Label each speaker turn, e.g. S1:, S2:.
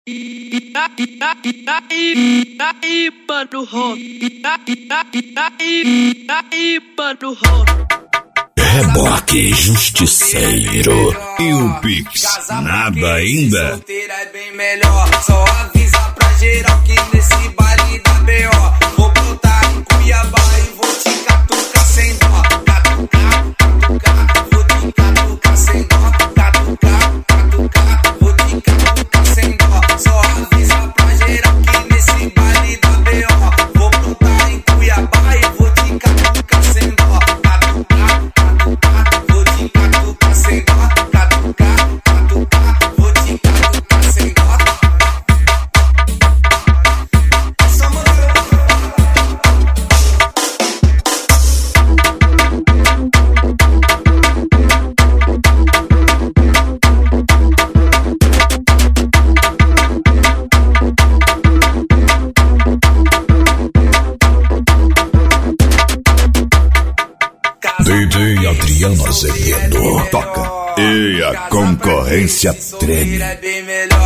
S1: Aí, mano, mano,
S2: Reboque Justiceiro e o Pix, nada ainda.
S3: Solteira é bem melhor, só avisa pra geral que nesse baile da B.O. vou brotar em Cuiabá e vou te catucar sem dó. Catucar, catucar, vou te catucar sem dó. Catucar, catucar, vou te catucar sem dó. Só avisa pra geral que nesse baile da B.O. vou brotar em Cuiabá e vou te catucar sem dó. Catucar, catucar, vou te catucar sem dó. Catucar, catucar, vou te catucar sem dó. Essa
S2: DJ Adriano Azevedo toca e a concorrência treme.
S3: É bem melhor.